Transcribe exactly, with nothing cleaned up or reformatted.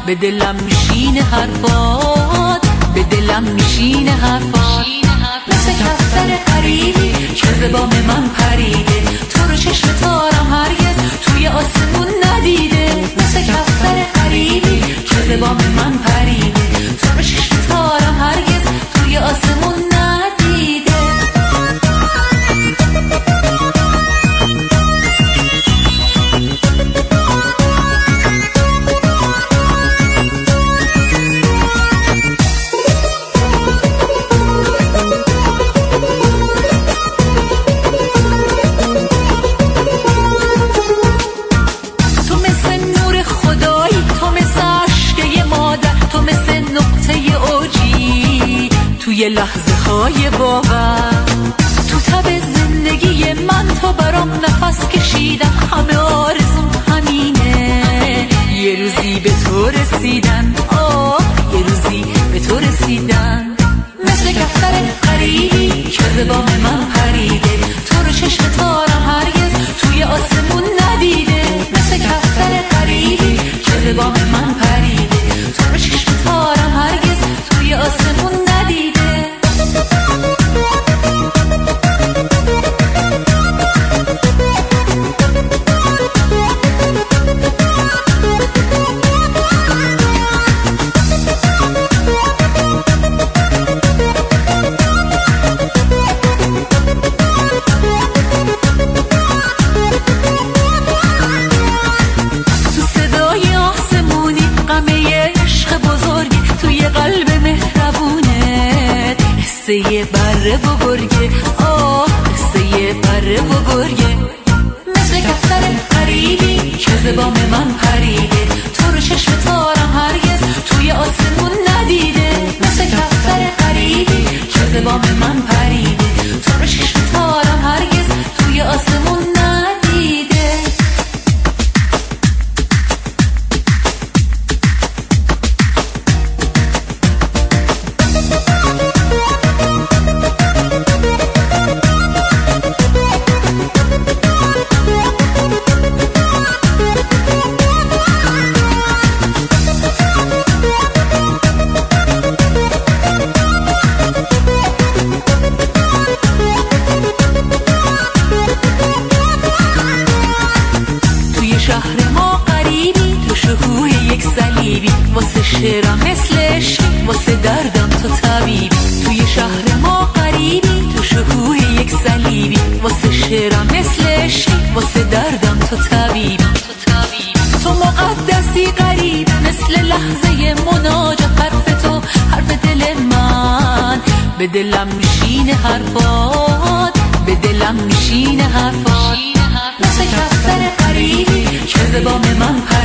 به دلم میشینه حرفات، به دلم میشینه حرفات. مثل کفتر غریبی که ز بام من پریده، تو رو چشم تارم هرگز توی آسمون ندیده. مثل کفتر غریبی که ز بام من پریده، تو رو چشم تارم هرگز توی آسمون ندیده. توی لحظه های باور، تو تب زندگی من تو برام نفس کشیدن. همه آرزوم همینه، یه روزی به تو رسیدن. آه یه روزی به تو رسیدن. مثل کفتر غریبی که ز بام من پریده، تو رو چشم تارم هرگز توی آسمون ندیده. مثل کفتر غریبی که ز بام من پریده، تو رو چشم تارم هرگز توی آسمون ندیده. قصه بره و گرگه، آه قصه بره و گرگه. مثل کفتر غریبی که ز بام من پریده، تو رو چشم تارم هرگز توی آسمون ندیده. مثل کفتر غریبی که ز بام من پریده، تو رو چشم تارم هرگز توی آسمون ندیده. شهر ما غریبی، تو شکوه یک صلیبی، واسه شعرم مثل عشق، واسه دردم تو طبیبی. توی شهر ما غریبی، تو شکوه یک صلیبی، واسه شعرم مثل عشق، واسه دردم تو طبیبی. تو مقدسی غریب مثل لحظه مناجات، حرف تو حرف دل من، به دلم میشینه حرفات، به دلم میشینه حرفات. مثل کفتر غریبی که ز بام من